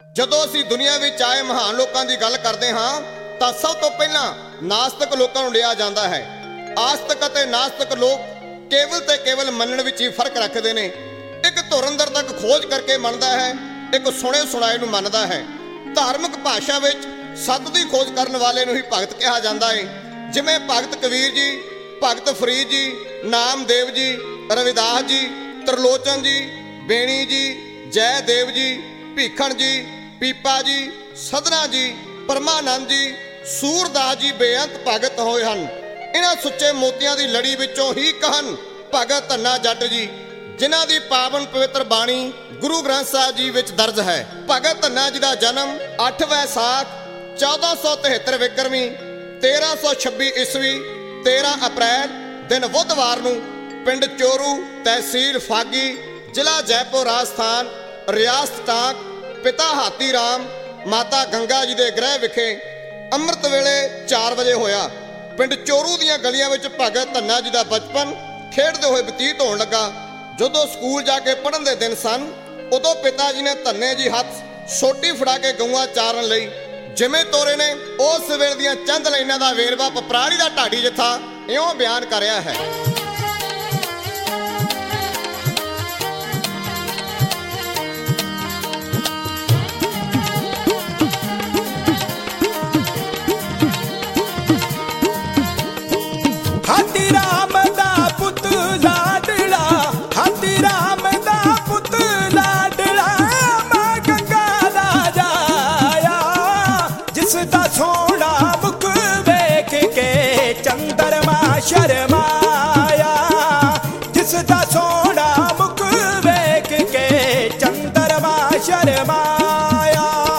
ਜਦੋਂ ਅਸੀਂ ਦੁਨੀਆ ਵਿੱਚ ਆਏ ਮਹਾਨ ਲੋਕਾਂ ਦੀ ਗੱਲ ਕਰਦੇ ਹਾਂ ਤਾਂ ਸਭ ਤੋਂ ਪਹਿਲਾਂ ਨਾਸਤਿਕ ਲੋਕਾਂ ਨੂੰ ਲਿਆ ਜਾਂਦਾ ਹੈ। ਆਸਤਿਕ ਅਤੇ ਨਾਸਤਿਕ ਲੋਕ ਕੇਵਲ ਤੇ ਕੇਵਲ ਮੰਨਣ ਵਿੱਚ ਹੀ ਫਰਕ ਰੱਖਦੇ ਨੇ। ਇੱਕ ਧੁਰੰਧਰ ਤੱਕ ਖੋਜ ਕਰਕੇ ਮੰਨਦਾ ਹੈ, ਇੱਕ ਸੁਣੇ ਸੁਣਾਏ ਨੂੰ ਮੰਨਦਾ ਹੈ। ਧਾਰਮਿਕ ਭਾਸ਼ਾ ਵਿੱਚ ਸੱਤ ਦੀ ਖੋਜ ਕਰਨ ਵਾਲੇ ਨੂੰ ਹੀ ਭਗਤ ਕਿਹਾ ਜਾਂਦਾ ਹੈ। ਜਿਵੇਂ ਭਗਤ ਕਬੀਰ ਜੀ, ਭਗਤ ਫਰੀਦ ਜੀ, ਨਾਮਦੇਵ ਜੀ, ਰਵਿਦਾਸ ਜੀ, ਤਰਲੋਚਨ ਜੀ, ਬੇਣੀ ਜੀ, ਜੈਦੇਵ ਜੀ, ਭੀਖਣ ਜੀ, ਪੀਪਾ ਜੀ, ਸਧਨਾ ਜੀ, ਪਰਮਾਨੰਦ ਜੀ, ਸੂਰਦਾਸ ਜੀ ਬੇਅੰਤ ਭਗਤ ਹੋਏ ਹਨ। ਇਹਨਾਂ ਸੁੱਚੇ ਮੋਤੀਆਂ ਦੀ ਲੜੀ ਵਿੱਚੋਂ ਹੀ ਕਹਨ ਭਗਤ ਧੰਨਾ ਜੱਟ ਜੀ, ਜਿਨ੍ਹਾਂ ਦੀ ਪਾਵਨ ਪਵਿੱਤਰ ਬਾਣੀ ਗੁਰੂ ਗ੍ਰੰਥ ਸਾਹਿਬ ਜੀ ਵਿੱਚ ਦਰਜ ਹੈ। ਭਗਤ ਧੰਨਾ ਜੀ ਦਾ ਜਨਮ 8 ਵੈਸਾਖ 1473 ਵਿਕਰਮੀ 1326 ਈਸਵੀ 13 ਅਪ੍ਰੈਲ ਦਿਨ ਬੁੱਧਵਾਰ ਨੂੰ ਪਿੰਡ ਚੋਰੂ, ਤਹਿਸੀਲ ਫਾਗੀ, ਜ਼ਿਲ੍ਹਾ ਜੈਪੁਰ, ਰਾਜਸਥਾਨ, ਰਿਆਸਤ ਟਾਂਕ, ਪਿਤਾ ਹਾਥੀ ਰਾਮ, ਮਾਤਾ ਗੰਗਾ ਜੀ ਦੇ ਗ੍ਰਹਿ ਵਿਖੇ ਅੰਮ੍ਰਿਤ ਵੇਲੇ 4 ਵਜੇ ਹੋਇਆ। ਪਿੰਡ ਚੋਰੂ ਦੀਆਂ ਗਲੀਆਂ ਵਿੱਚ ਭਗਤ ਧੰਨਾ ਜੀ ਦਾ ਬਚਪਨ ਖੇਡਦੇ ਹੋਏ ਬਤੀਤ ਹੋਣ ਲੱਗਾ। ਜਦੋਂ ਸਕੂਲ ਜਾ ਕੇ ਪੜ੍ਹਨ ਦੇ ਦਿਨ ਸਨ, ਉਦੋਂ ਪਿਤਾ ਜੀ ਨੇ ਧੰਨੇ ਜੀ ਹੱਥ ਸੋਟੀ ਫੜਾ ਕੇ ਗਊਆਂ ਚਾਰਨ ਲਈ ਜਿਵੇਂ ਤੋਰੇ ਨੇ। ਉਸ ਵੇਲੇ ਦੀਆਂ ਚੰਦ ਲਾਈਨਾਂ ਦਾ ਵੇਰਵਾ ਪਪਰਾੜੀ ਦਾ ਢਾਡੀ ਜੱਥਾ ਇਉਂ ਬਿਆਨ ਕਰ ਰਿਹਾ ਹੈ। ਹਾਥੀ ਰਾਮ ਦਾ ਪੁੱਤ ਲਾਡਲਾ, ਹਾਥੀ ਰਾਮ ਦਾ ਪੁੱਤ ਲਾਡਲਾ, ਮਾਂ ਗੰਗਾ ਦਾ ਜਾਇਆ, ਜਿਸ ਦਾ ਸੋਹਣਾ ਮੁਖ ਵੇਖ ਕੇ ਚੰਦਰਮਾ ਸ਼ਰਮਾਇਆ, ਜਿਸ ਦਾ ਸੋਹਣਾ ਮੁਖ ਵੇਖ ਕੇ ਚੰਦਰਮਾ ਸ਼ਰਮਾਇਆ।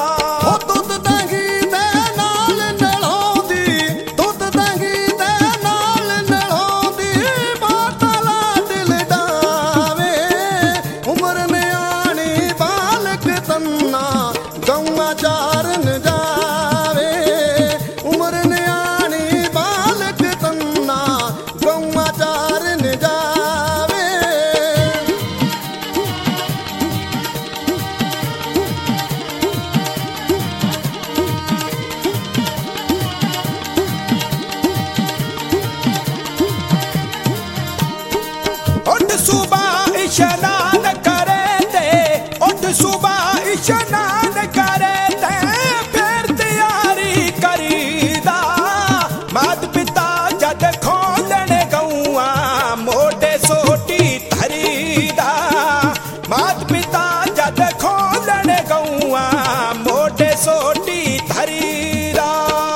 सुबह इशनान करे ते, उठ सुबह इशनान करे ते, फिर तैयारी करीदा, मात पिता जद खोलने गौआ मोटे सोटी धरीदा, मात पिता जद खोलने गौआ मोटे सोटी धरीदा।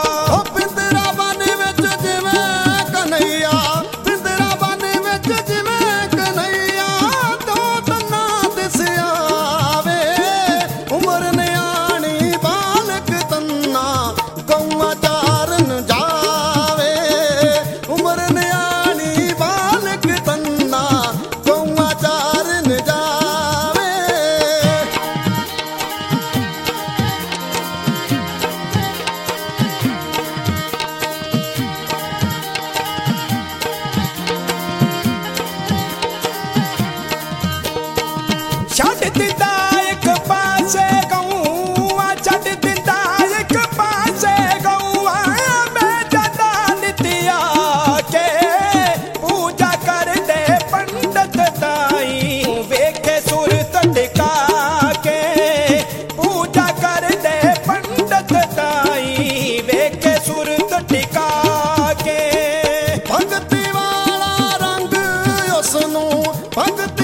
ਛੱਡ ਦਿੰਦਾ ਇੱਕ ਪਾਸੇ ਗਊਆਂ, ਛੱਡ ਦਿੰਦਾ ਇੱਕ ਪਾਸੇ ਗਊਆਂ, ਮੈਂ ਜਾਂਦਾ ਨਿਤਿਆ ਕੇ ਪੂਜਾ ਕਰਦੇ ਪੰਡਤ ਤਾਈ, ਵੇਖੇ ਸੁਰਤ ਟਿਕਾ ਕੇ ਪੂਜਾ ਕਰਦੇ ਪੰਡਤ ਤਾਈ, ਵੇਖੇ ਸੁਰਤ ਟਿਕਾ ਕੇ। ਭਗਤੀ ਵਾਲਾ ਰੰਗ ਉਸ ਨੂੰ, ਭਗਤੀ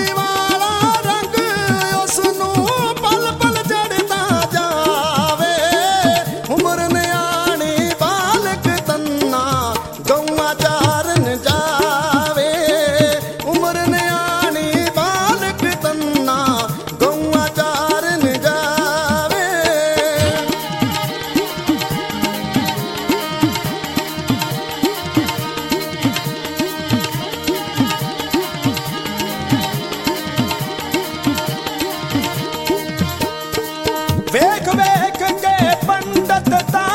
ਵੇਖ ਵੇਖ ਕੇ ਪੰਡਤ ਤਾ